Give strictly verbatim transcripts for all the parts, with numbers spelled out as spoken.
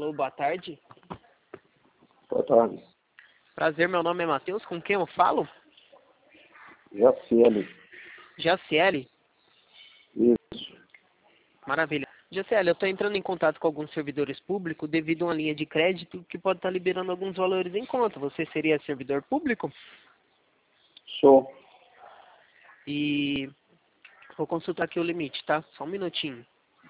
Alô, boa tarde. Boa tarde. Prazer, meu nome é Matheus. Com quem eu falo? Jaciele. Jaciele? Isso. Maravilha. Jaciele, eu estou entrando em contato com alguns servidores públicos devido a uma linha de crédito que pode estar liberando alguns valores em conta. Você seria servidor público? Sou. E vou consultar aqui o limite, tá? Só um minutinho.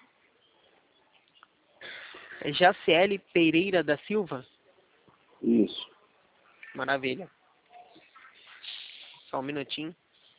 É Jaciele Pereira da Silva? Isso. Maravilha. Só um minutinho.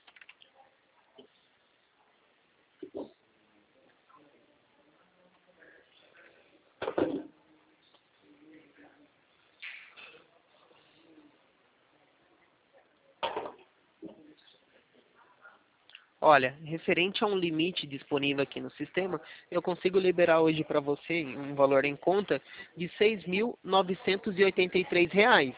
Olha, referente a um limite disponível aqui no sistema, eu consigo liberar hoje para você um valor em conta de seis mil novecentos e oitenta e três reais.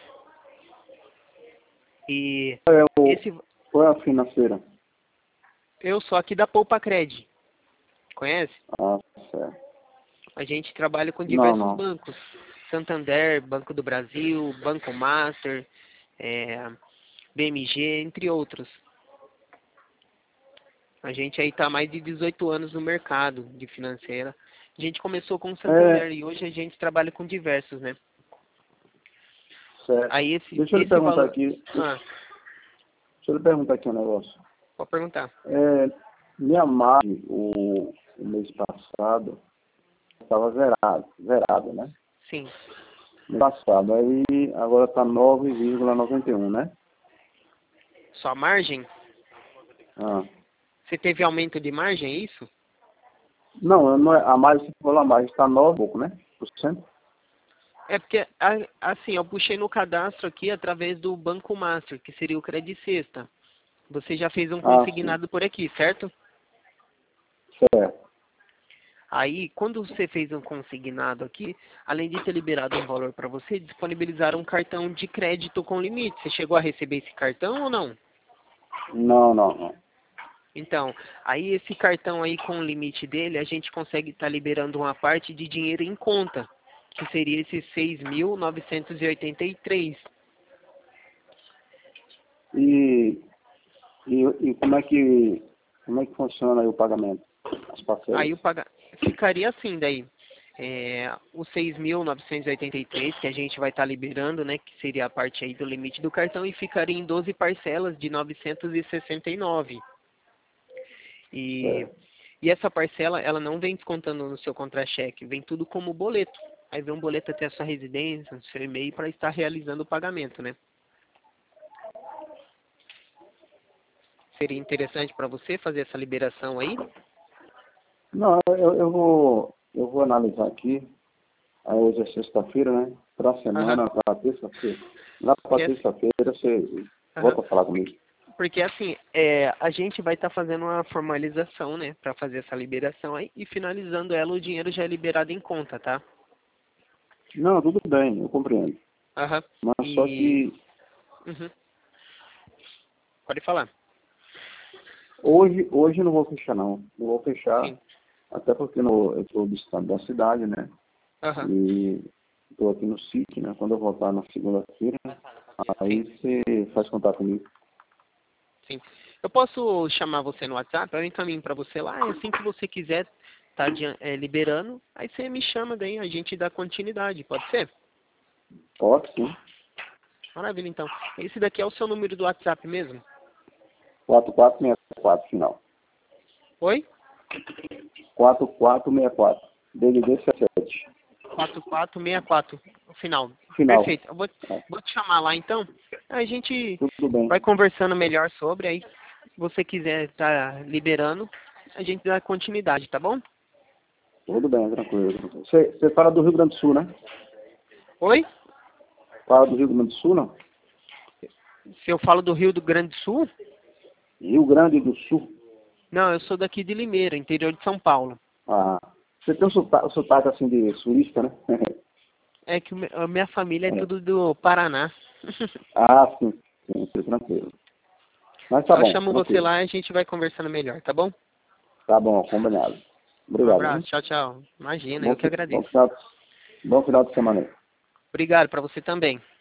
E Qual é, o, esse, qual é a financeira? eu sou aqui da Poupa Cred. Conhece? Ah, certo. A gente trabalha com Não, diversos não. bancos. Santander, Banco do Brasil, Banco Master, é, B M G, entre outros. A gente aí está há mais de dezoito anos no mercado de financeira. A gente começou com o Santander É, e hoje a gente trabalha com diversos, né? certo. Aí esse, Deixa eu lhe esse perguntar valor... aqui. Ah, Deixa eu lhe perguntar aqui um negócio. pode perguntar. É, minha margem, o, o mês passado, estava zerado, zerado, né? Sim. Mês passado. Aí agora está nove vírgula noventa e um, né? Sua margem? Ah. Você teve aumento de margem, é isso? Não, não é, a margem, você falou a margem, está nove pouco, né? Por cento? É porque, a- assim, eu puxei no cadastro aqui através do Banco Master, que seria o Credit Sexta. Você já fez um Ah, sim. consignado por aqui, certo? Certo. Aí, quando você fez um consignado aqui, além de ter liberado um valor para você, disponibilizaram um cartão de crédito com limite. Você chegou a receber esse cartão ou não? Não, não, não. Então, aí esse cartão aí com o limite dele, a gente consegue estar liberando uma parte de dinheiro em conta, que seria esses seis mil novecentos e oitenta e três. E, e, e como é que como é que funciona aí o pagamento? As parcelas? Aí o paga... ficaria assim daí. É, os seis mil novecentos e oitenta e três que a gente vai estar liberando, né, que seria a parte aí do limite do cartão, e ficaria em doze parcelas de novecentos e sessenta e nove. E, Certo. e essa parcela, ela não vem descontando no seu contra-cheque, vem tudo como boleto. Aí vem um boleto até a sua residência, no seu e-mail, para estar realizando o pagamento, né? Seria interessante para você fazer essa liberação aí? Não, eu, eu vou eu vou analisar aqui. Aí hoje é sexta-feira, né? Para a Aham. semana, para terça-feira. Lá para Que é- terça-feira você aham. volta a falar comigo. Porque assim, é, a gente vai estar fazendo uma formalização, né, para fazer essa liberação aí, e finalizando ela, o dinheiro já é liberado em conta, tá? Não, tudo bem, eu compreendo. Aham. Mas só E... que Uhum. Pode falar. hoje, hoje eu não vou fechar não. Não vou fechar, Sim. até porque no, eu estou distante da cidade, né? Aham. E estou aqui no sítio, né? Quando eu voltar na segunda-feira, aí Sim. você faz contato comigo. Sim. Eu posso chamar você no WhatsApp, eu encaminho para você lá, e assim que você quiser tá adian- é, liberando, aí você me chama daí, a gente dá continuidade, pode ser? Pode sim. Maravilha, então. Esse daqui é o seu número do WhatsApp mesmo? quatro quatro seis quatro final. Oi? quatro quatro seis quatro. D D D sete. quatro quatro seis quatro, o final. Final. Perfeito. Eu vou, É, vou te chamar lá então. A gente tudo bem. vai conversando melhor sobre, aí se você quiser estar liberando, a gente dá continuidade, tá bom? Tudo bem, tranquilo. Você, você fala do Rio Grande do Sul, né? Oi? Fala do Rio Grande do Sul, não? Se eu falo do Rio do Grande do Sul? Rio Grande do Sul. Não, eu sou daqui de Limeira, interior de São Paulo. Ah, você tem um sotaque, sotaque assim de sulista, né? É que o me- a minha família é É. tudo do Paraná. Ah, sim, sim, sim, tranquilo. Mas tá Só bom, chamo você tranquilo. lá e a gente vai conversando melhor, tá bom? Tá bom, combinado. Um Obrigado, abraço, hein? tchau, tchau. Imagina, Bom, eu que fi- bom agradeço. final, Bom final de semana aí. Obrigado para você também.